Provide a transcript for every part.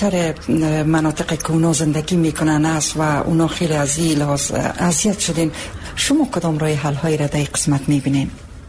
بیشتر مناطقی که اونا زندگی میکنن است و اونا خیلی از این لحاظ اذیت شدین. شما کدام راه حل هایی را در این قسمت میبینین؟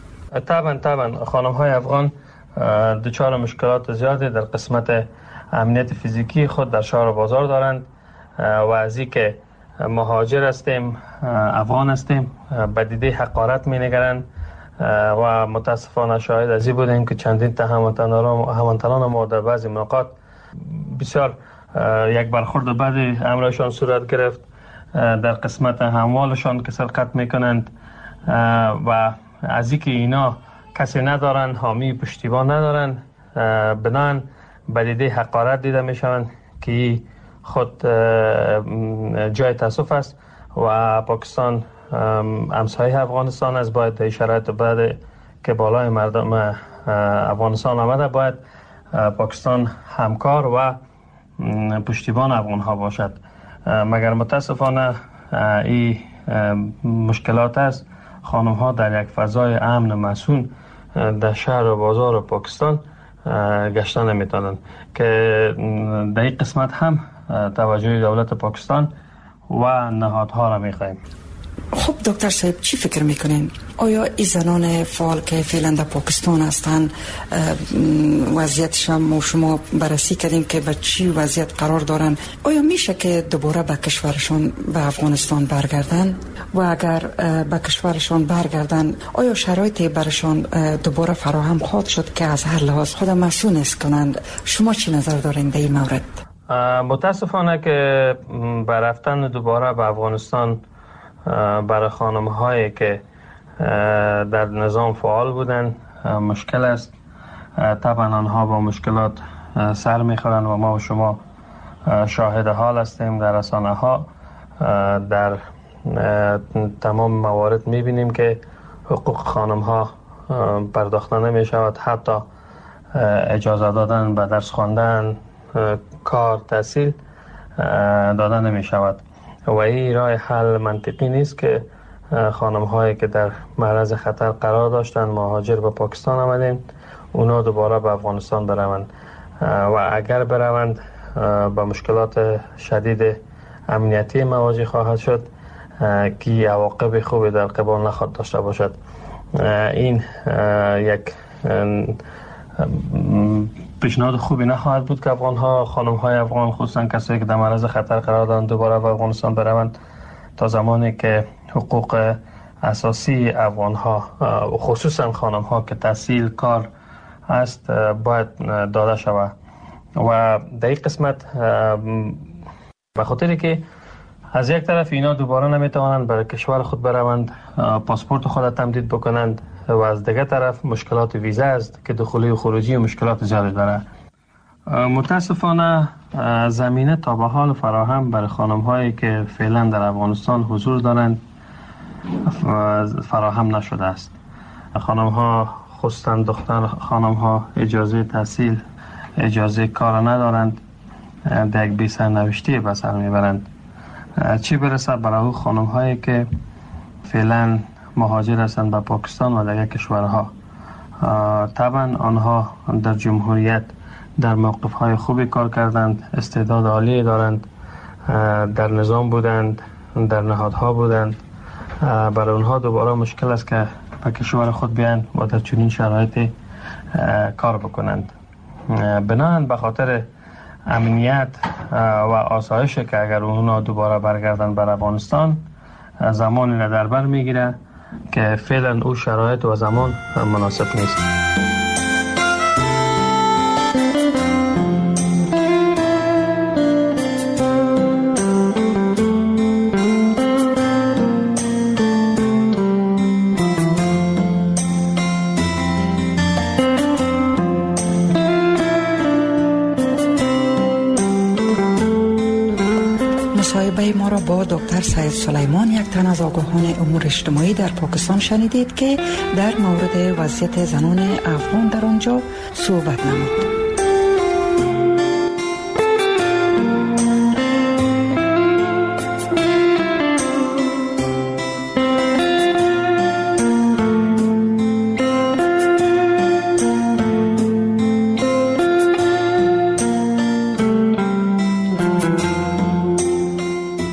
طبعا خانم های افغان دچار مشکلات زیادی در قسمت امنیت فیزیکی خود در شهر و بازار دارند و از این که مهاجر هستیم، افغان هستیم، به دیده حقارت می نگرند و متاسفانه شاهد از این بودیم که چندین تا هموطنان ما در بعضی مواقع بسیار یک برخورد بعدی امرشان صورت گرفت، در قسمت اموالشان که سرقت میکنند و از اینکه اینا کسی ندارن، حامی پشتیبان ندارن، بنان به دیده حقارت دیده میشوند که خود جای تاسف است و پاکستان همسایه افغانستان است. باید در شرایط بعد که بالای مردم افغانستان آمده باید پاکستان همکار و پشتیبان افغان ها باشد، مگر متاسفانه این مشکلات است. خانم ها در یک فضای امن مسئول در شهر و بازار پاکستان گشتن نمیتونند که در این قسمت هم توجه دولت پاکستان و نهادها را میخواهیم. خب دکتر صاحب چی فکر میکنین؟ آیا این زنان فعال که فعلا در پاکستان هستن وضعیتش هم شما بررسی کردیم که به چی وضعیت قرار دارن، آیا میشه که دوباره به کشورشان به افغانستان برگردن؟ و اگر به کشورشان برگردن آیا شرایطی برشان دوباره فراهم خواهد شد که از هر لحاظ خود مسئول است کنند؟ شما چی نظر دارین در این مورد؟ متاسفانه که برفتن دوباره به افغانستان برای خانم هایی که در نظام فعال بودن مشکل است. طبعا آنها با مشکلات سر میخورند و ما و شما شاهد حال هستیم. در رسانه ها در تمام موارد میبینیم که حقوق خانم ها پرداخته نمی شود، حتی اجازه دادن به درس خواندن، کار، تحصیل دادن نمی شود و این راه حل منطقی نیست که خانم هایی که در معرض خطر قرار داشتن مهاجر به پاکستان آمدن اونا دوباره به افغانستان بروند و اگر بروند با مشکلات شدید امنیتی مواجه خواهد شد که عواقب خوبی در قبال نخواهد داشته باشد. این یک پیشنهاد خوبی نخواهد بود که خانم های افغان خصوصا کسایی که در معرض خطر قرار دارند دوباره به افغانستان بروند تا زمانی که حقوق اساسی افغان ها خصوصا خانم ها که تحصیل کار است باید داده شود. و در این قسمت به خاطری که از یک طرف اینا دوباره نمیتوانند برای کشور خود بروند، پاسپورت خود تمدید بکنند و از دیگر طرف مشکلات ویزا است که دخولی و خروجی و مشکلات زیادی داره. متاسفانه زمینه تا به حال فراهم برای خانم هایی که فعلا در افغانستان حضور دارند فراهم نشده است. خانم ها خصوصا دختر خانم ها اجازه تحصیل، اجازه کار ندارند، در یک بی سرنوشتی به سر میبرند، چی برسه برای خانم هایی که فعلا مهاجر هستند به پاکستان و دیگر کشورها. طبعا آنها در جمهوریت در موقف های خوبی کار کردند، استعداد عالی دارند، در نظام بودند، در نهادها بودند. برای اونها دوباره مشکل است که به کشور خود بیان و در چنین شرایطی کار بکنند. بنابراین به خاطر امنیت و آسایش که اگر اونها دوباره برگردن بر افغانستان زمانی را در بر میگیره که فعلا او شرایط و زمان مناسب نیست. مصاحبه ما را با دکتر سید سلیمان، یک تن از آگاهان امور اجتماعی در پاکستان شنیدید که در مورد وضعیت زنان افغان در آنجا صحبت نمود.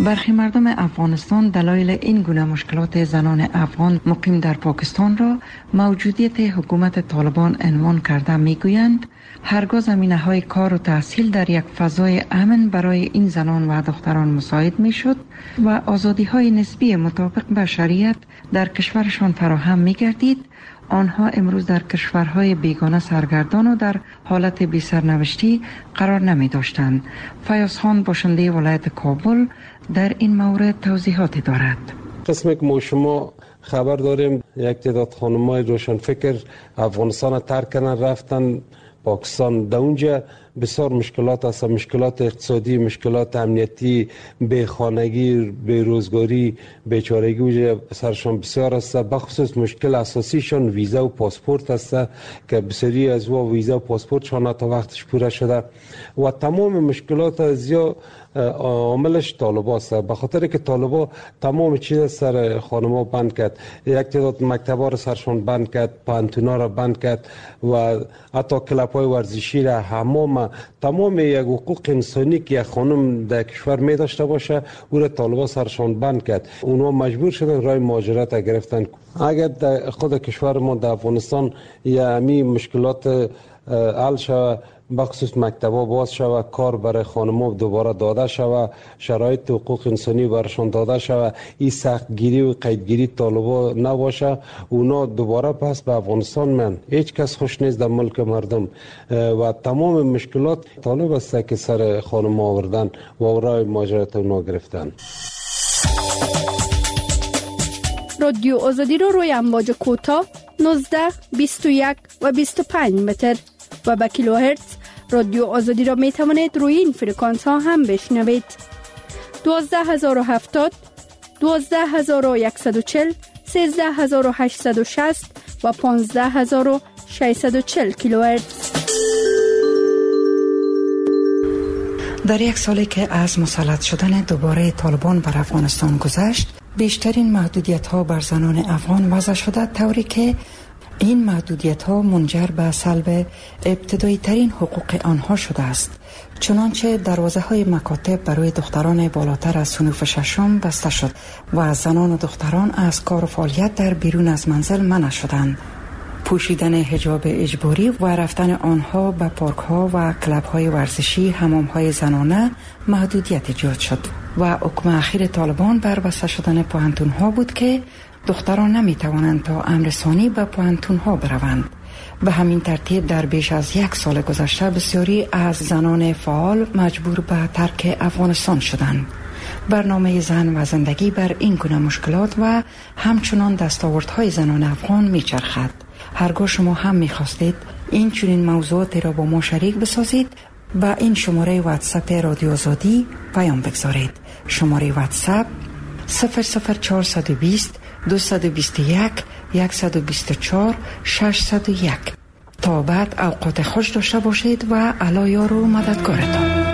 برخی مردم افغانستان دلایل این گونه مشکلات زنان افغان مقیم در پاکستان را موجودیت حکومت طالبان عنوان کرده میگویند هرگاه زمینه‌های کار و تحصیل در یک فضای امن برای این زنان و دختران مساعد میشد و آزادی‌های نسبی مطابق با شریعت در کشورشان فراهم می‌گردید، آنها امروز در کشورهای بیگانه سرگردان و در حالت بی سرنوشتی قرار نمی داشتند. فیاض خان باشنده ولایت کابل در این مورد توضیحاتی دارد. قسمی که ما شما خبر داریم یک تعداد خانم‌های روشنفکر افغانستان ترک کردن رفتن پاکستان. در اونجا بسیار مشکلات است، مشکلات اقتصادی، مشکلات امنیتی، بیخانگی، بیروزگاری، بیچارگی اونجا سرشان بسیار است. بخصوص مشکل اساسیشان ویزا و پاسپورت است که بسیاری از ویزا و پاسپورتشان تا وقتش پوره شده و تمام مشکلات زیاد عاملش طالبا است. به خاطر که طالبا تمام چیز سر خانم‌ها بند کرد، یک تعداد مکتب‌ها را سرشان بند کرد، پانتونا را بند کرد و حتی کلب‌های ورزشی را، حمام، تمام یک حقوق انسانی که یک خانم در کشور می داشته باشه او را طالبا سرشان بند کرد. اونها مجبور شدن راه مهاجرت گرفتن. اگر در خود کشور ما در افغانستان یعنی مشکلات حل شود، بخصوص مکتب‌ها باز شود، کار برای خانم‌ها دوباره داده شود، شرایط حقوق انسانی برشان داده شود، این سختگیری و قیدگیری طالبا نباشه، اونا دوباره پس به افغانستان من هیچ کس خوش نیست در ملک مردم و تمام مشکلات طالب است که سر خانم‌ها آوردن و راه مهاجرت اونا گرفتن. رادیو آزادی رو روی امواج کوتاه 19 21 و 25 متر و با کیلوهرتز رادیو آزادی را می توانید روی این فرکانس ها هم بشنوید. 12070 12140 13860 و 15640 کیلوهرتز. در یک سالی که از مسلط شدن دوباره طالبان بر افغانستان گذشت، بیشترین محدودیت ها بر زنان افغان وضع شده، طوری که این محدودیت ها منجر به سلب ابتدایی ترین حقوق آنها شده است. چنانچه دروازه های مکاتب برای دختران بالاتر از صنف ششم بسته شد و زنان و دختران از کار و فعالیت در بیرون از منزل منع شدند. پوشیدن حجاب اجباری و رفتن آنها به پارک ها و کلب های ورزشی، حمام های زنانه محدودیت ایجاد شد و حکم اخیر طالبان بر بسته شدن پوهنتون ها بود که دختران نمی توانند تا امر ثانی به پوهنتون ها بروند. به همین ترتیب در بیش از یک سال گذشته بسیاری از زنان فعال مجبور به ترک افغانستان شدند. برنامه زن و زندگی بر این گونه مشکلات و همچنان دستاوردهای زنان افغان می چرخد. هرگاه شما هم می خواستید این چنین موضوعاتی را با ما شریک بسازید، با این شماره واتساپ رادیو آزادی پیام بگذارید. شماره واتساپ 00420 221 124 601. تا بعد اوقات خوش داشته باشید و الله یار و مددگارتان.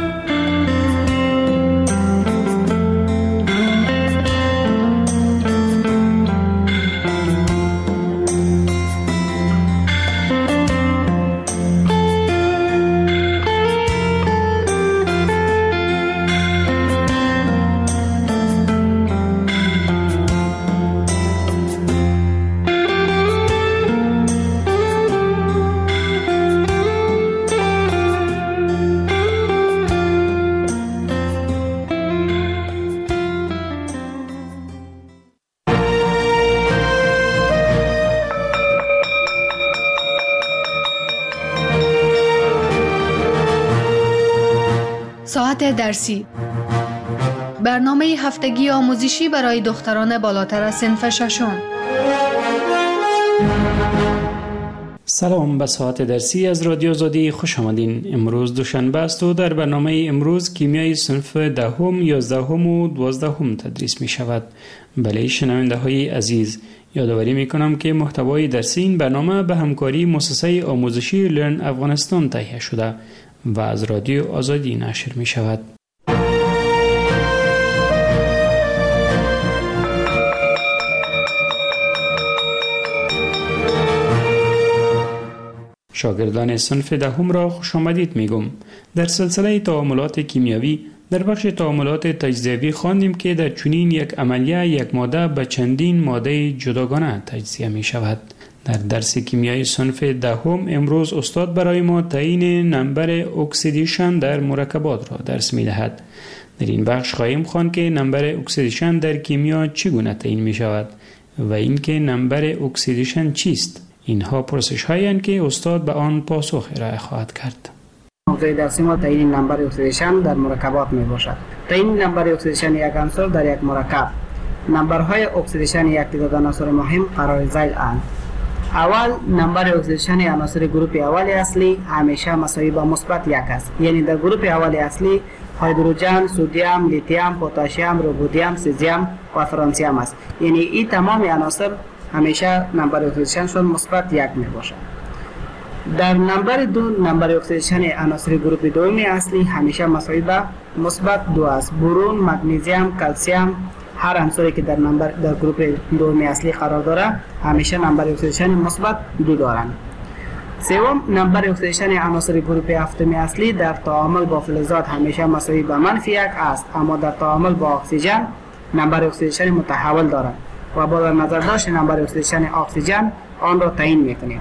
ساعت درسی، برنامه هفتگی آموزشی برای دختران بالاتر از صنف ششم. سلام، به ساعت درسی از رادیو آزادی خوش آمدین. امروز دوشنبه است و در برنامه امروز کیمیای صنف 10، 11 و 12 تدریس می شود. بله شنونده های عزیز، یادآوری می کنم که محتوای درسی این برنامه به همکاری مؤسسه آموزشی لرن افغانستان تهیه شده و از رادیو آزادی نشر می شود. شاگردان صنف 10 را خوش آمدید می گم. در سلسله تعاملات کیمیاوی در بخش تعاملات تجزیوی خواندیم که در چنین یک عملیه یک ماده به چندین ماده جداگانه تجزیه می شود. در درس کیمیای صنف دهم امروز استاد برای ما تعیین نمبر اکسیدیشن در مرکبات را درس می دهد. در این بخش خواهیم خواند که نمبر اکسیدیشن در کیمیا چگونه تعیین می شود و اینکه نمبر اکسیدیشن چیست. اینها پرسش هایی که استاد به آن پاسخ ارائه خواهد کرد. موضوع درسی ما تعیین نمبر اکسیدیشن در مرکبات می باشد. تعیین نمبر اکسیدیشن یک عنصر در یک مرکب. نمبرهای اکسیدیشن یک تعداد عناصر مهم قرار ذیل اند. اول نمبر اکسیدیشن عناصر گروپ اول اصلی همیشه مساوی با مثبت 1 است. یعنی در گروپ اول اصلی هیدروژن، سدیم، لیتیم، پتاسیم، رودیم، سزیم و فرانسیم است. یعنی این تمام عناصر همیشه نمبر اکسیدیشنشون مثبت 1 می باشد. در نمبر 2 نمبر اکسیدیشن عناصر گروپ دوم اصلی همیشه مساوی با مثبت 2 است. برون، مگنیزیم، کلسیم، هر عنصری که در گروپ دوم اصلی قرار داره همیشه نمبر اکسیدیشن مثبت 2 دارند. سوم نمبر اکسیدیشن عناصر گروپ هفتم اصلی در تعامل با فلزات همیشه مساوی با -1 است، اما در تعامل با اکسیژن نمبر اکسیدیشن متحول دارد و با در نظر داشت نمبر اکسیدیشن اکسیژن آن را تعیین می‌کنیم.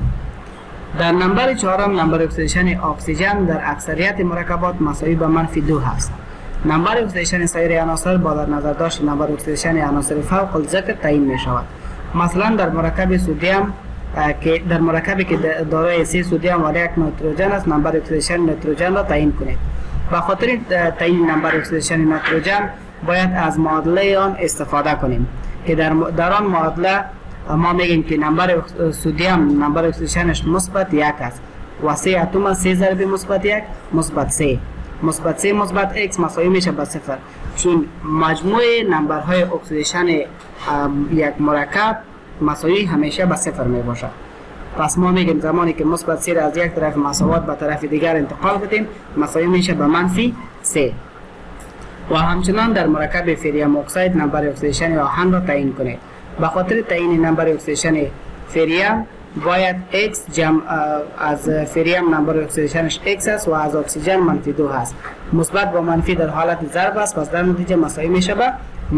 در نمبر چهارم نمبر اکسیدیشن اکسیژن در اکثریت مرکبات مساوی با -2 است. نمبر اکسیدیشن سایر عناصر با در نظر داشت نمبر اکسیدیشن عناصر فوق الذکر تعیین می شود. مثلا در مرکب سدیم در مرکبی که دارای 3 سدیم و 1 نیتروژن است نمبر اکسیدیشن نیتروژن را تعیین کنید. به خاطر تعیین نمبر اکسیدیشن نیتروژن باید از معادله آن استفاده کنیم که در آن معادله ما میگیم که نمبر سدیم نمبر اکسیدیشنش مثبت 1 است و 3 اتم 3 ضرب مثبت 1 مثبت 3 مثبت 3 مثبت x مساوی میشه با 0. چون مجموع نمبرهای اکسیدیشن یک مرکب مساوی همیشه با 0 می باشد. پس ما میگیم زمانی که مثبت 3 را از یک طرف مساوات به طرف دیگر انتقال بدیم مساوی میشه با -3. و همچنان در مرکب فریم اکساید نمبر اکسیدیشن آهن را تعیین کنید. به خاطر تعیین نمبر اکسیدیشن فریم باید x جمع از فریم نمبر اکسیدیشنش x است و از اکسیژن -2 است. مثبت با منفی در حالت ضرب است، پس در نتیجه مساوی میشه با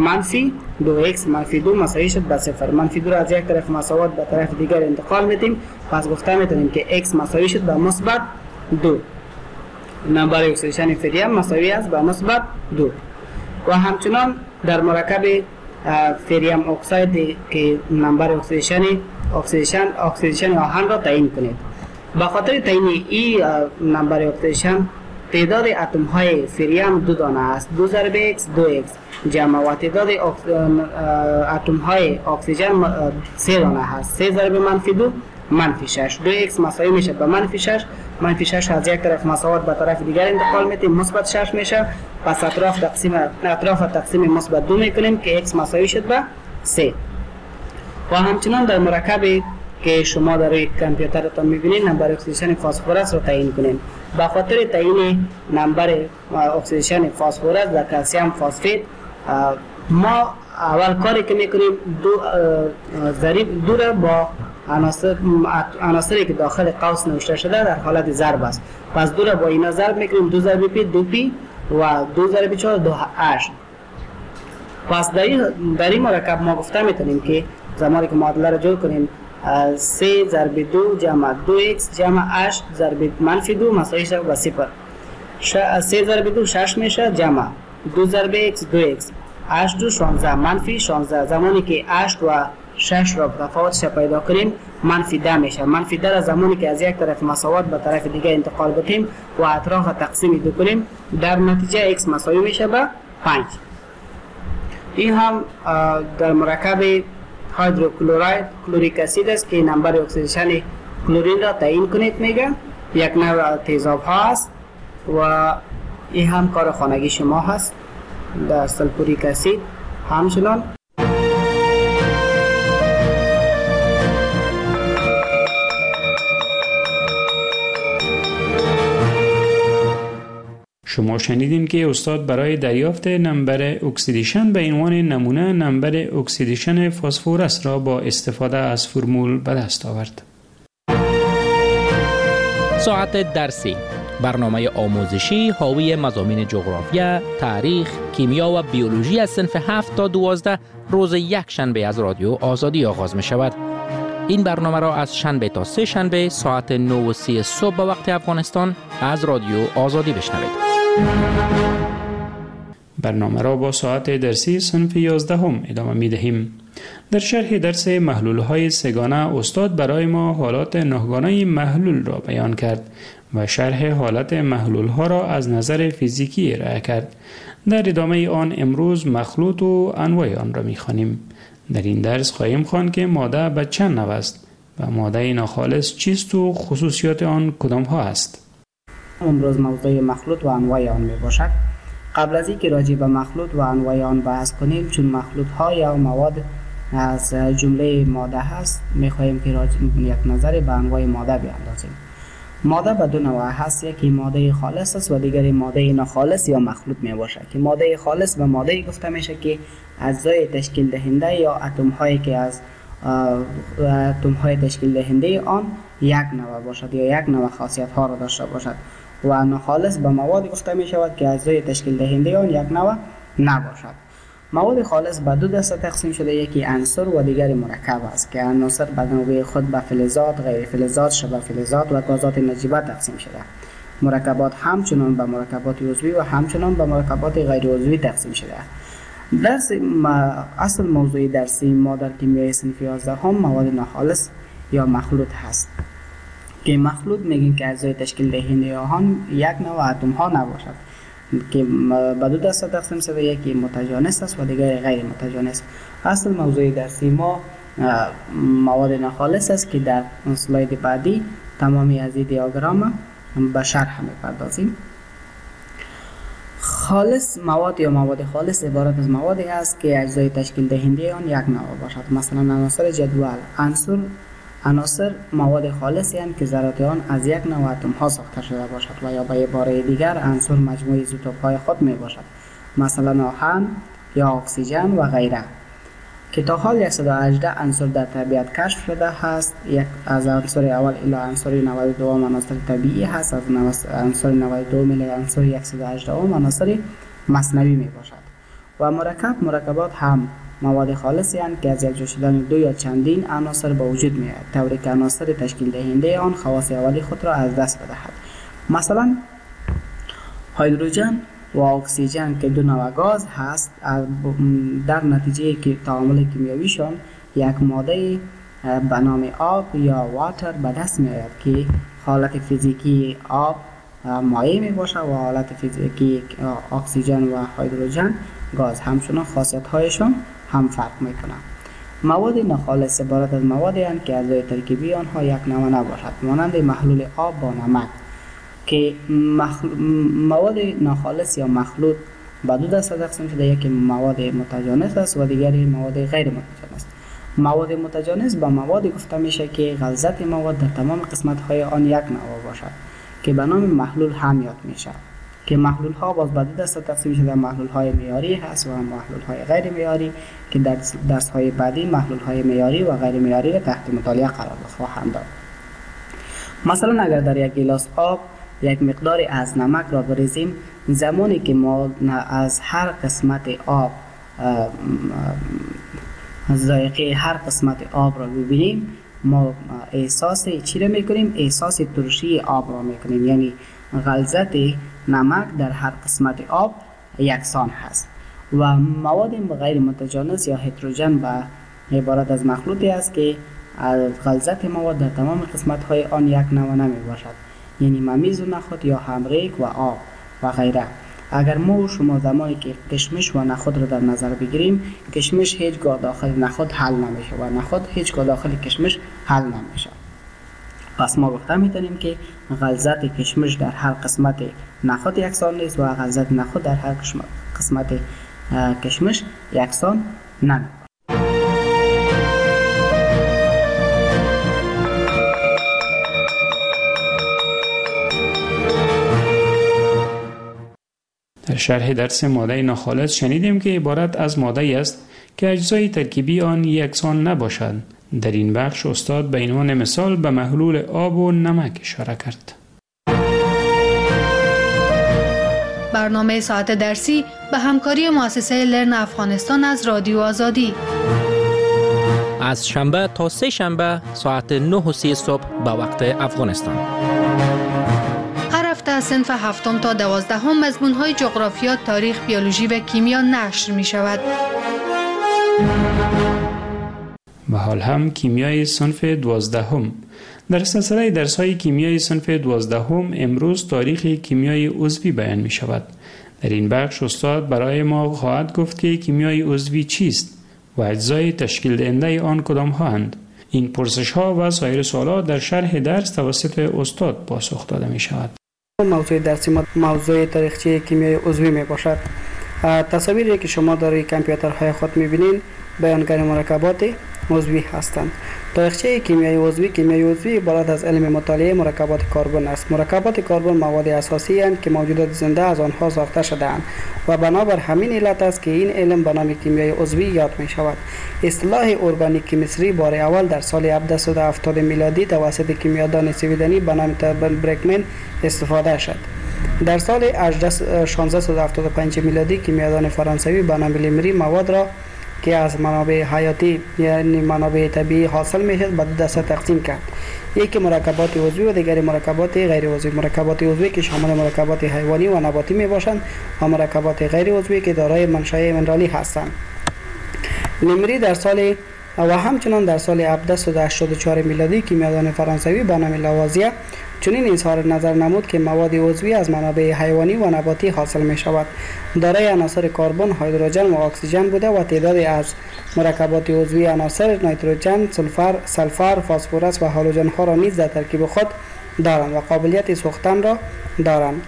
-2x -2 مساوی شد با 0. -2 را از یک طرف مساوات به طرف دیگر انتقال میدیم، پس گفته میتونیم که x مساوی شد با -2. نمبر اکسیدیشن فریم مساوی است با -2. و همچنان در مرکب فریم اکساید که نمبر اکسیدیشن آهن را تعیین کنید. به خاطر تعیین این نمبر اکسیدیشن تعداد اتم های فریم 2 دانه است. 2 ضرب x 2x جمع و تعداد اتم های اکسیژن 3 دانه است. 3 ضرب -2 -6. 2x مساوی میشه با -6. -6 از یک طرف مساوات به طرف دیگر انتقال میدیم مثبت 6 میشه. پس اطراف تقسیم مثبت 2 میکنیم که x مساوی شد با 3. و همچنان در مرکبی که شما در روی کامپیوترتان میبینید نمبر اکسیدیشن فسفرس را تعیین کنید. به خاطر تعیین نمبر اکسیدیشن فسفرس در کلسیم فسفات ما اول کاری که میکنیم دو را با عناصری که داخل قوس نوشته شده در حالت ضرب است. پس 2 را با اینا ضرب میکنیم. 2 ضرب پی 2p و 2 ضرب 4 2h. پس در این مرکب ما گفته میتونیم که زمانی که معادله را جور کنیم 3 ضرب 2 جمع 2x جمع h ضرب -2 مساوی شد با 0. 3 ضرب 2 6 میشه جمع 2 ضرب x 2x h 2 16 -16. زمانی که h و 6 را تفاوتش پیدا کنیم -10 میشه. -10 را زمانی که از یک طرف مساوات به طرف دیگه انتقال بدیم و اطراف تقسیم 2 کنیم در نتیجه x مساوی میشه با 5. این هم در مرکب هیدروکلوراید کلوریک اسید است که نمبر اکسیدیشن کلورین را تعیین کنید میگه. یک نوع تیزاب ها است و این هم کار خانگی شما هست. در سلفوریک اسید همچنان شما شنیدین که استاد برای دریافت نمبر اکسیدیشن به عنوان نمونه نمبر اکسیدیشن فسفرس را با استفاده از فرمول به دست آورد. ساعت درسی برنامه آموزشی حاوی مضامین جغرافیا، تاریخ، کیمیا و بیولوژی از صنف 7 تا 12 روز یک شنبه از رادیو آزادی آغاز می شود. این برنامه را از شنبه تا سه شنبه ساعت 9:30 صبح به وقت افغانستان از رادیو آزادی بشنوید. برنامه را با ساعت درسی صنف 11 ادامه می دهیم. در شرح درس محلول‌های سه‌گانه استاد برای ما حالات نه‌گانه محلول را بیان کرد و شرح حالت محلول‌ها را از نظر فیزیکی ارائه کرد. در ادامه آن امروز مخلوط و انواع آن را می‌خوانیم. در این درس خواهیم خواند که ماده به چند نوع است و ماده ناخالص چیست و خصوصیات آن کدام ها است. امروز موضوع مخلوط و انواع آن میباشد. قبل از اینکه راجع به مخلوط و انواع آن بحث کنیم، چون مخلوط ها یا مواد از جمله ماده هست، میخواهیم که یک نظر به انواع ماده بیاندازیم. ماده به دو نوع هست، یکی ماده خالص است و دیگری ماده ناخالص یا مخلوط می باشد. که ماده خالص به ماده گفته میشه که اجزای تشکیل دهنده یا اتم هایی که از اتم های تشکیل دهنده آن یک نوع باشد یا یک نوع خاصیت ها را داشته باشد. و ناخالص به مواد گفته می شود که اجزای تشکیل دهنده آن یک نوع نباشد. مواد خالص به دو دسته تقسیم شده، یکی عنصر و دیگری مرکب است که عناصر به نوبه خود به فلزات، غیر فلزات، شبه فلزات و گازات نجیبه تقسیم شده. مرکبات همچنان به مرکبات عضوی و همچنان به مرکبات غیر عضوی تقسیم شده. درس اصل موضوع درسی ما در کیمیای صنف 11 هم مواد ناخالص یا مخلوط هست. که مخلوط میگیم که اجزای تشکیل دهنده آن یک نوع اتم ها نباشد، که به دو دسته تقسیم شده، یکی متجانس است و دیگری غیر متجانس. اصل موضوع درسی ما مواد ناخالص است که در اسلاید بعدی تمامی از این دیاگرام به شرح می‌پردازیم. خالص مواد یا مواد خالص عبارت از موادی است که اجزای تشکیل دهنده آن یک نوع باشد. مثلا عناصر جدول، عناصر مواد خالصی هستند که ذرات آن از یک نوع اتم ها ساخته شده باشد و یا به عباره دیگر عنصر مجموعه ایزوتوپ های خود می باشد، مثلا آهن یا اکسیژن و غیره. که تا حال 118 عنصر در طبیعت کشف شده است. یک از عنصر اول الی عنصر 92 عناصر طبیعی هست، از عنصر 92 الی عنصر 118 عناصر مصنوعی می باشد. و مرکبات هم مواد خالصی هستند که از یک جا شدن دو یا چندین عناصر به وجود می آید، طوری که عناصر تشکیل دهنده آن خواص اولی خود را از دست بدهد. مثلا هیدروژن و اکسیژن که دو نوع گاز هست، در نتیجه که تعامل کیمیاییشان یک ماده به نام آب یا واتر به دست می آید که حالت فیزیکی آب مایع می باشد و حالت فیزیکی اکسیژن و هیدروژن گاز. همچنان خاصیت هایشان هم فرق می کنند. مواد ناخالص عبارت از موادی هستند که اجزای ترکیبی آنها یک نوع نباشد، مانند محلول آب با نمک. که مواد ناخالص یا مخلوط به دو دسته تقسیم شده، یکی مواد متجانس است و دیگری مواد غیر متجانس. مواد متجانس به مواد گفته میشه که غلظت مواد در تمام قسمت های آن یک نوع باشد که به نام محلول هم یاد میشه. که محلول ها باز به دو دسته تقسیم شده، محلول های معیاری هست و محلول های غیر معیاری که در درس های بعدی محلول های معیاری و غیر معیاری را تحت مطالعه قرار خواهند داد. مثلا اگر در یک گیلاس آب یک مقداری از نمک را بریزیم، زمانی که ما از هر قسمت آب ذائقه هر قسمت آب را ببینیم، ما احساس چی را میکنیم؟ احساس ترشی آب را میکنیم. یعنی غلظت نمک در هر قسمت آب یکسان هست. و مواد غیر متجانس یا هتروژن به عبارت از مخلوطی است که غلظت مواد در تمام قسمت های آن یک نوع نمی باشد، یعنی ممیز و نخود یا همریک و آب و غیره. اگر ما و شما زمانی که کشمش و نخود را در نظر بگیریم، کشمش هیچگاه داخل نخود حل نمیشه و نخود هیچگاه داخل کشمش حل نمیشه. پس ما گفته میتونیم که غلظت کشمش در هر قسمت نخود یکسان نیست و غلظت نخود در هر قسمت کشمش یکسان نمی. در شرح درس ماده ناخالص شنیدیم که عبارت از ماده است که اجزای ترکیبی آن یکسان نباشد. در این بخش استاد به عنوان مثال به محلول آب و نمک اشاره کرد. برنامه ساعت درسی به همکاری مؤسسه لرن افغانستان از رادیو آزادی. از شنبه تا سه شنبه ساعت 9:30 صبح به وقت افغانستان. هر هفته از صنف 7 تا 12 مضمون‌های جغرافیا، تاریخ، بیولوژی و کیمیا نشر می شود. و حال هم کیمیای صنف 12. در سلسله درس‌های کیمیای صنف 12 امروز تاریخ کیمیای عضوی بیان می شود. در این بخش استاد برای ما خواهد گفت که کیمیای عضوی چیست و اجزای تشکیل دهنده آن کدام هستند. این پرسش ها و سایر سوالات در شرح درس توسط استاد پاسخ داده می شود. موضوع درسی موضوع تاریخچه کیمیای عضوی می باشد. تصاویری که شما در کامپیوترهای خود می بینید بیانگر مرکبات عضوی هستند. تاریخچه کیمیای عضوی عبارت از علم مطالعه مرکبات کربن است. مرکبات کربن مواد اساسی اند که موجودات زنده از آنها ساخته شده‌اند و بنابر همین علت است که این علم به نام کیمیای عضوی یاد می شود. اصطلاح ارگانیک کیمستری بار اول در سال 1770 میلادی توسط کیمیادان سویدنی به نام برکمن استفاده شد. در سال 1675 میلادی کیمیادان فرانسوی به نام لیمری مواد را که از منابع حیاتی یعنی منابع طبیعی حاصل میشد به دو دسته تقسیم کرد. یکی مرکبات عضوی و دیگری مرکبات غیر عضوی. مرکبات عضوی که شامل مرکبات حیوانی و نباتی می باشند و مرکبات غیر عضوی که دارای منشأ منرالی هستند. لیمری در سال و همچنان در سال 1784 میلادی کیمیادان فرانسوی به نام لاوازیه چنین اظهار نظر نمود که مواد عضوی از منابع حیوانی و نباتی حاصل می شود. دارای عناصر کربن، هیدروژن و اکسیژن بوده و تعدادی از مرکبات عضوی عناصر نیتروژن، سلفر، فسفرس و هالوژن ها را نیز در ترکیب خود دارند و قابلیت سوختن را دارند.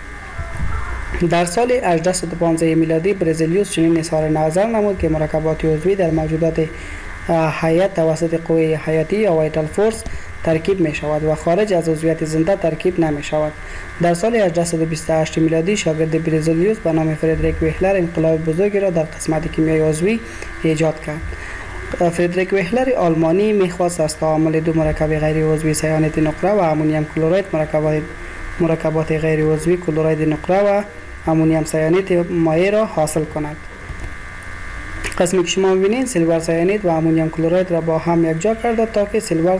در سال 1815 میلادی برزیلیوس چنین اظهار نظر نمود که مرکبات عضوی در موجودات حیات توسط قوه حیاتی یا وایتال فورس ترکیب می شود و خارج از عضویت زنده ترکیب نمی شود. در سال 1828 میلادی شاگرد برزیلیوس به نام فردریک ویهلر انقلاب بزرگی را در قسمت کیمیای عضوی ایجاد کرد. فردریک ویهلر آلمانی می‌خواست از تعامل دو مرکب غیر عضوی سیانت نقره و امونیم کلراید مرکبات غیر عضوی کلراید نقره و امونیم سیانت مایع را حاصل کند. قسمی که شما می‌بینید سیلور سیانید و امونیم کلراید را با هم یکجا کرده تا که سیلور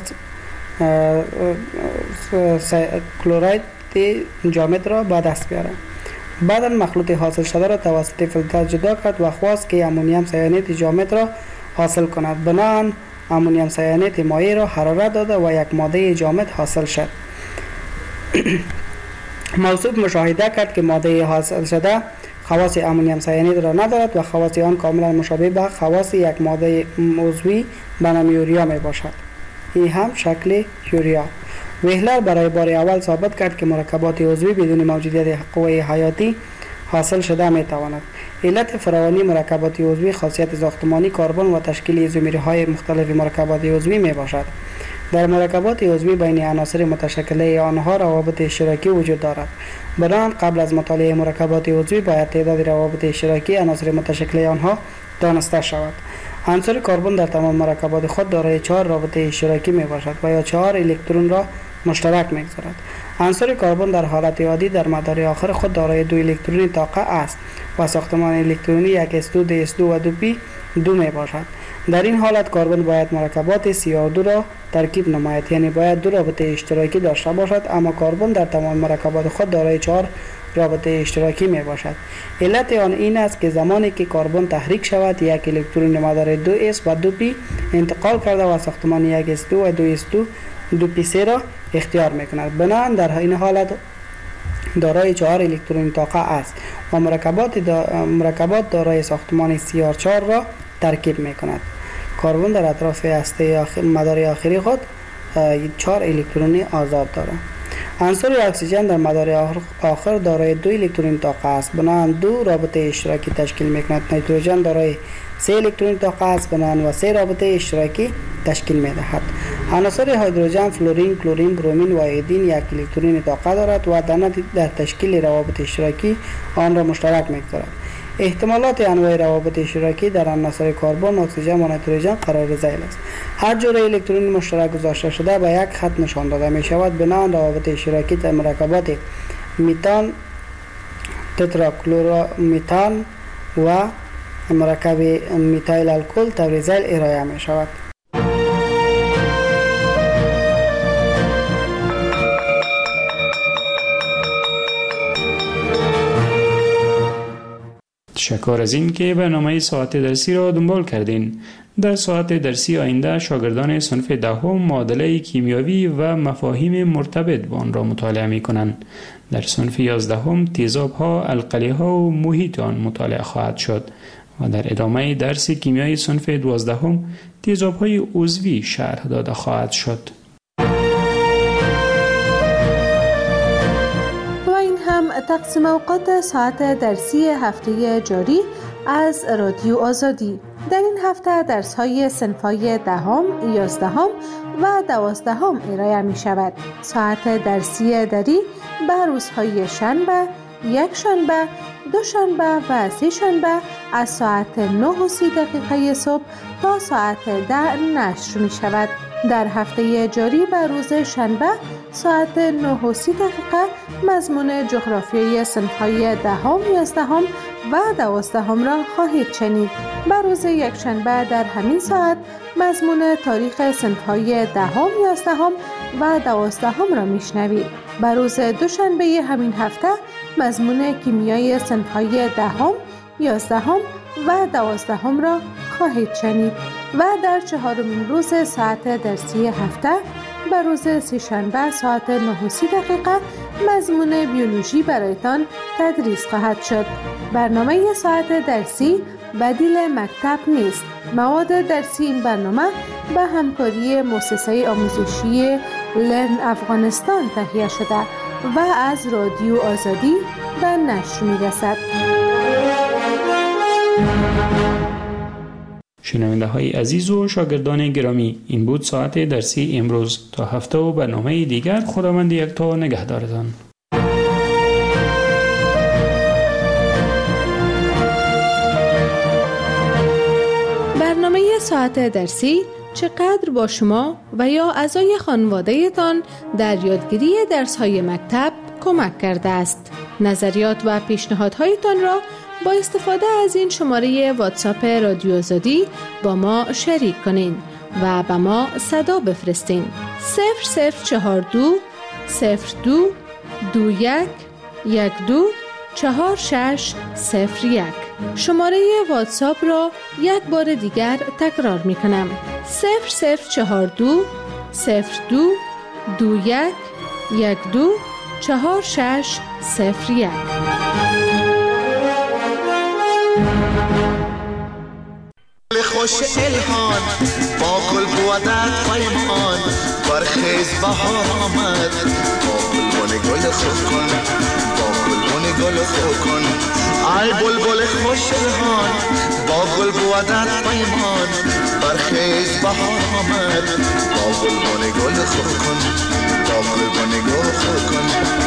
کلراید جامد را به دست بیاره. بعدا مخلوط حاصل شده را توسط فیلتر جدا کرد و خواست که امونیم سیانید جامد را حاصل کند. بنابراین امونیم سیانید مایع را حرارت داده و یک ماده جامد حاصل شد. موصوف مشاهده کرد که ماده حاصل شده خواص امونیم سیانید را ندارد و خواص آن کاملا مشابه به خواص یک ماده عضوی به نام یوریا می باشد. این هم شکل یوریا. ویهلر برای بار اول ثابت کرد که مرکبات عضوی بدون موجودیت قوه حیاتی حاصل شده می تواند. علت فراوانی مرکبات عضوی خاصیت ساختمانی کربن و تشکیل ایزومرهای مختلف مرکبات عضوی می باشد. در مرکبات عضوی بین عناصر متشکله آنها روابط اشتراکی وجود دارد. بنابراین قبل از مطالعه مرکبات عضوی باید تعداد روابط اشتراکی عناصر متشکله آنها دانسته شود. عنصر کربن در تمام مرکبات خود دارای 4 رابطه اشتراکی می باشد و یا 4 الکترون را مشترک می‌گذارد. عنصر کربن در حالت عادی در مدار آخر خود دارای 2 الکترون طاقه است و ساختمان الکترونی 1s2 2s2 و 2p2 می باشد. در این حالت کربن باید مرکبات CH2 را ترکیب نماید، یعنی باید 2 رابطه اشتراکی داشته باشد، اما کربن در تمام مرکبات خود دارای 4 رابطه اشتراکی می باشد. علت آن این است که زمانی که کربن تحریک شود یک الکترون مدار 2s و 2p انتقال کرده و ساختمان 1s2 و 2s2 2p3 را اختیار می کند. بنابراین در این حالت دارای 4 الکترون طاقه است و مرکبات دارای ساختمان CR4 را ترکیب می کند. کربن در اطراف هسته مدار آخری خود 4 الکترون آزاد دارد. عنصر اکسیژن در مدار آخر دارای 2 الکترون طاقه است، بنابراین 2 رابطه اشتراکی تشکیل می کند. نیتروژن دارای 3 الکترون طاقه است، بنابراین و 3 رابطه اشتراکی تشکیل می دهد. عناصر هیدروژن، فلورین، کلورین، برومین و ایودین 1 الکترون طاقه دارد و در تشکیل روابط اشتراکی آن را مشترک می گذارد. احتمالات انواع روابط اشتراکی در عناصر کربن، اکسیژن و نیتروژن قرار ذیل است. هر جور الکترون مشترک گذاشته شده به یک خط نشان داده می شود. بنابراین روابط اشتراکی در مرکبات میتان تتراکلورمیتان و مرکب میتایل الکل تبریزیل ارائه می شود. تشکر از این که برنامه ساعت درسی را دنبال کردین. در ساعت درسی آینده شاگردان صنف دهم معادله کیمیاوی و مفاهیم مرتبط با آن را مطالعه می کنند. در صنف 11 تیزاب‌ها، القلی‌ها و محیط آن مطالعه خواهد شد و در ادامه درس کیمیای صنف 12 تیزاب‌های عضوی شرح داده خواهد شد. تقسیم اوقات ساعت درسی هفته جاری از رادیو آزادی. در این هفته درس‌های صنف‌های 10، 11 و 12 ارائه می شود. ساعت درسی دری به روزهای شنبه، یک شنبه، دو شنبه و سه شنبه از ساعت 9:30 صبح تا ساعت 10 نشر می شود. در هفته جاری به روز شنبه ساعت 9:30 مضمون جغرافیایی صنف‌های 10، 11 و 12 را خواهید شنید. به روز یکشنبه در همین ساعت مضمون تاریخ صنف‌های 10، 11 و 12 را میشنوید. به روز دوشنبه همین هفته مضمون کیمیای صنف‌های 10، 11 و 12 را خواهید شنید و در چهارمین روز ساعت درسی هفته به روز سه‌شنبه ساعت 9:30 مضمون بیولوژی برایتان تدریس خواهد شد. برنامه ساعت درسی بدیل مکتب نیست. مواد درسی این برنامه به همکاری مؤسسه آموزشی لرن افغانستان تهیه شده و از رادیو آزادی به نشر می‌رسد. شنونده های عزیز و شاگردان گرامی، این بود ساعت درسی امروز. تا هفته و برنامه دیگر خداوند یکتا نگهدارتان. برنامه ساعت درسی چقدر با شما و یا اعضای خانواده تان در یادگیری درس‌های مکتب کمک کرده است. نظریات و پیشنهادهایتان را با استفاده از این شماره واتساپ رادیو آزادی با ما شریک کنین و به ما صدا بفرستین. 0042 02 21 12 4601. شماره واتساپ را یک بار دیگر تکرار می کنم. 0042 02 21 12 4601. خوش الهان با گل بودت پیمان برخیز بهار آمد با گلبن گل خوب کن با گلبن گل خوب کن ای بلبل خوش الهان با گل بودت پیمان برخیز بهار آمد با گلبن گل خوب کن با گلبن گل خوب کن.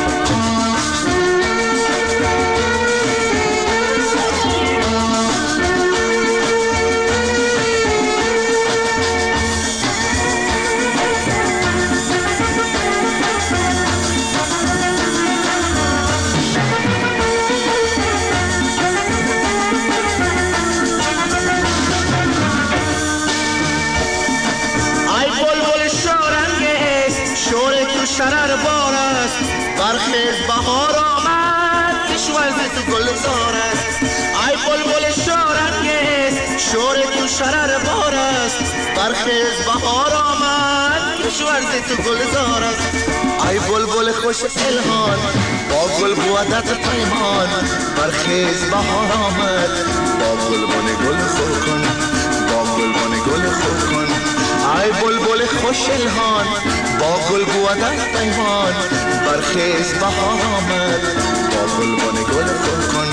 شرر بار است برخیز بهار آمد کشورز تو گلزار است ای بلبل شارنگیز شور تو شرر بار است برخیز بهار آمد کشورز تو گلزار است ای بلبل خوش الهان با گل بودت پیمان برخیز بهار آمد با گلبن گل خوب کن با گلبن گل خوب کن ای بلبل خوش الهان با گل بودت پیمان برخیز بهار آمد با گلبن گل خوب کن